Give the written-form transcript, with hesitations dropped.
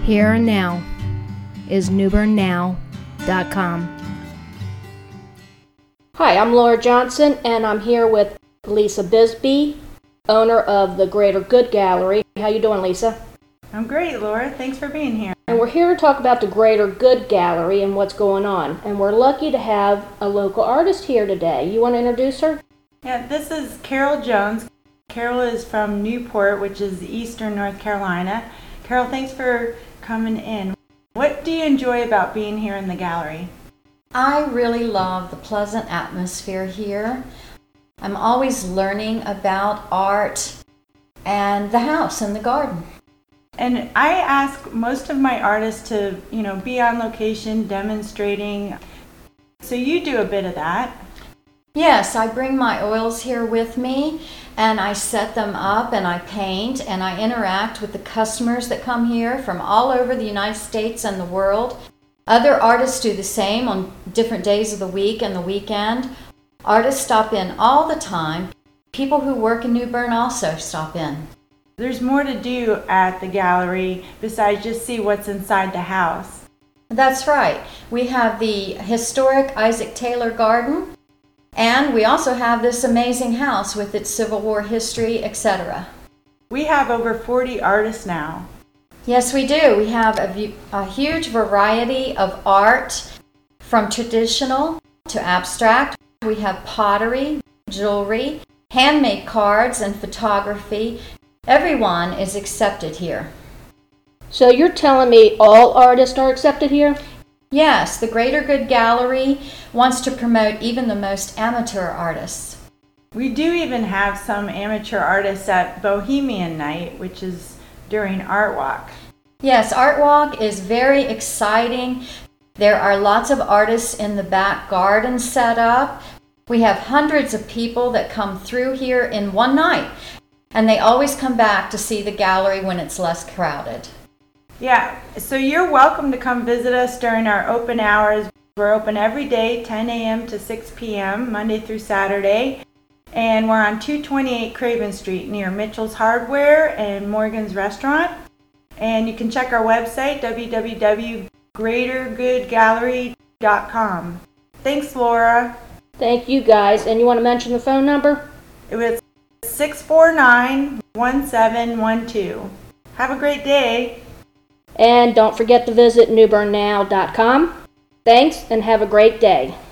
here and now is newbernnow.com. Hi, I'm Laura Johnson, and I'm here with Lisa Bisbee, owner of the Greater Good Gallery. How you doing, Lisa? I'm great, Laura. Thanks for being here. And we're here to talk about the Greater Good Gallery and what's going on. And we're lucky to have a local artist here today. You want to introduce her? Yeah, this is Carol Jones. Carol is from Newport, which is eastern North Carolina. Carol, thanks for coming in. What do you enjoy about being here in the gallery? I really love the pleasant atmosphere here. I'm always learning about art and the house and the garden. And I ask most of my artists to, be on location demonstrating. So you do a bit of that. Yes, I bring my oils here with me and I set them up and I paint and I interact with the customers that come here from all over the United States and the world. Other artists do the same on different days of the week and the weekend. Artists stop in all the time. People who work in New Bern also stop in. There's more to do at the gallery besides just see what's inside the house. That's right. We have the historic Isaac Taylor Garden, and we also have this amazing house with its Civil War history, etc. We have over 40 artists now. Yes, we do. We have a huge variety of art, from traditional to abstract. We have pottery, jewelry, handmade cards, and photography. Everyone is accepted here. So you're telling me all artists are accepted here? Yes, the Greater Good Gallery wants to promote even the most amateur artists. We do even have some amateur artists at Bohemian Night, which is during Art Walk. Yes, Art Walk is very exciting. There are lots of artists in the back garden set up. We have hundreds of people that come through here in one night, and they always come back to see the gallery when it's less crowded. Yeah, so you're welcome to come visit us during our open hours. We're open every day, 10 a.m. to 6 p.m., Monday through Saturday. And we're on 228 Craven Street near Mitchell's Hardware and Morgan's Restaurant. And you can check our website, www.greatergoodgallery.com. Thanks, Laura. Thank you, guys. And you want to mention the phone number? It was 649-1712. Have a great day. And don't forget to visit newbernnow.com. Thanks, and have a great day.